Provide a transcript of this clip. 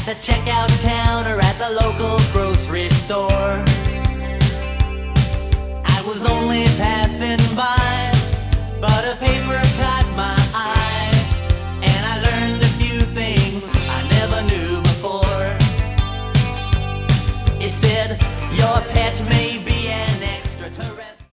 the checkout counter at the local grocery store. I was only passing by, but a